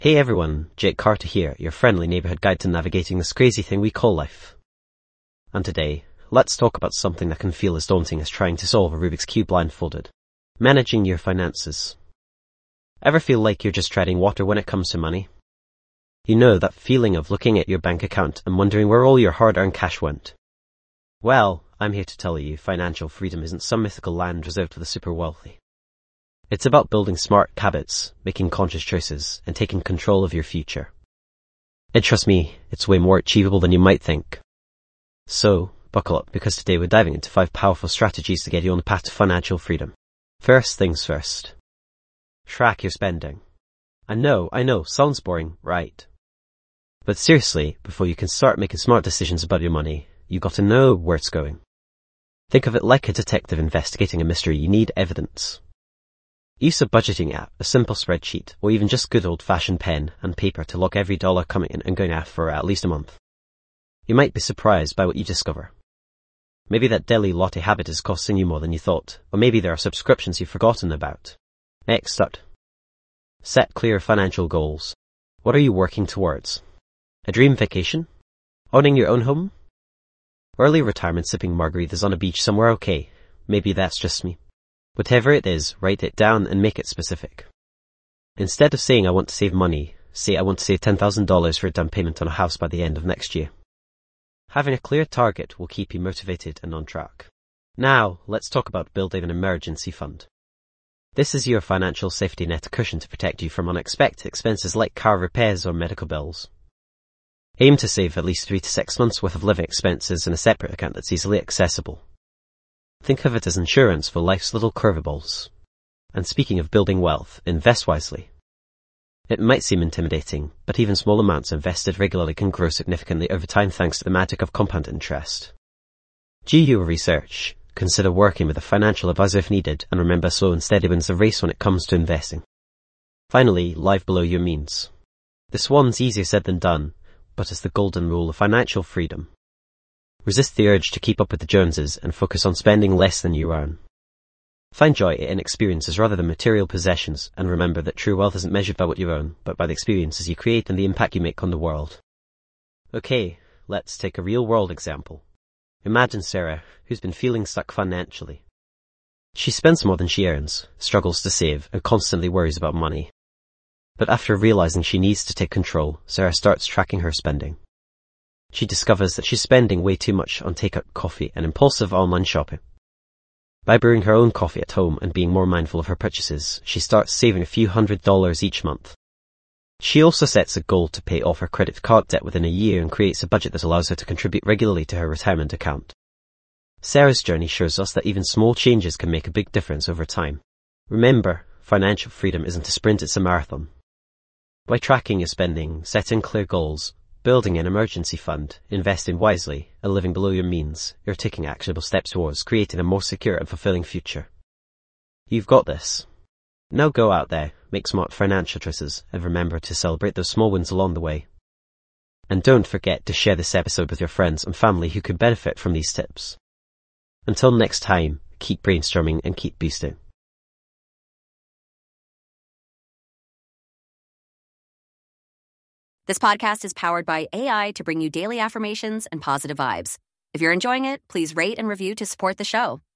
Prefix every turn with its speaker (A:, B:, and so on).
A: Hey everyone, Jake Carter here, your friendly neighborhood guide to navigating this crazy thing we call life. And today, let's talk about something that can feel as daunting as trying to solve a Rubik's Cube blindfolded. Managing your finances. Ever feel like you're just treading water when it comes to money? You know that feeling of looking at your bank account and wondering where all your hard-earned cash went. Well, I'm here to tell you financial freedom isn't some mythical land reserved for the super wealthy. It's about building smart habits, making conscious choices, and taking control of your future. And trust me, it's way more achievable than you might think. So, buckle up, because today we're diving into 5 powerful strategies to get you on the path to financial freedom. First things first. Track your spending. I know, sounds boring, right? But seriously, before you can start making smart decisions about your money, you got to know where it's going. Think of it like a detective investigating a mystery. You need evidence. Use a budgeting app, a simple spreadsheet, or even just good old-fashioned pen and paper to log every dollar coming in and going out for at least a month. You might be surprised by what you discover. Maybe that daily latte habit is costing you more than you thought, or maybe there are subscriptions you've forgotten about. Next up. Set clear financial goals. What are you working towards? A dream vacation? Owning your own home? Early retirement sipping margaritas on a beach somewhere? Okay, maybe that's just me. Whatever it is, write it down and make it specific. Instead of saying I want to save money, say I want to save $10,000 for a down payment on a house by the end of next year. Having a clear target will keep you motivated and on track. Now, let's talk about building an emergency fund. This is your financial safety net, a cushion to protect you from unexpected expenses like car repairs or medical bills. Aim to save at least 3 to 6 months worth of living expenses in a separate account that's easily accessible. Think of it as insurance for life's little curveballs. And speaking of building wealth, invest wisely. It might seem intimidating, but even small amounts invested regularly can grow significantly over time thanks to the magic of compound interest. Do your research, consider working with a financial advisor if needed, and remember, slow and steady wins the race when it comes to investing. Finally, live below your means. This one's easier said than done, but it's the golden rule of financial freedom. Resist the urge to keep up with the Joneses and focus on spending less than you earn. Find joy in experiences rather than material possessions, and remember that true wealth isn't measured by what you own, but by the experiences you create and the impact you make on the world. Okay, let's take a real-world example. Imagine Sarah, who's been feeling stuck financially. She spends more than she earns, struggles to save, and constantly worries about money. But after realizing she needs to take control, Sarah starts tracking her spending. She discovers that she's spending way too much on takeout coffee and impulsive online shopping. By brewing her own coffee at home and being more mindful of her purchases, she starts saving a few $100s each month. She also sets a goal to pay off her credit card debt within a year and creates a budget that allows her to contribute regularly to her retirement account. Sarah's journey shows us that even small changes can make a big difference over time. Remember, financial freedom isn't a sprint, it's a marathon. By tracking your spending, setting clear goals, building an emergency fund, investing wisely, and living below your means, you're taking actionable steps towards creating a more secure and fulfilling future. You've got this. Now go out there, make smart financial choices, and remember to celebrate those small wins along the way. And don't forget to share this episode with your friends and family who could benefit from these tips. Until next time, keep brainstorming and keep boosting.
B: This podcast is powered by AI to bring you daily affirmations and positive vibes. If you're enjoying it, please rate and review to support the show.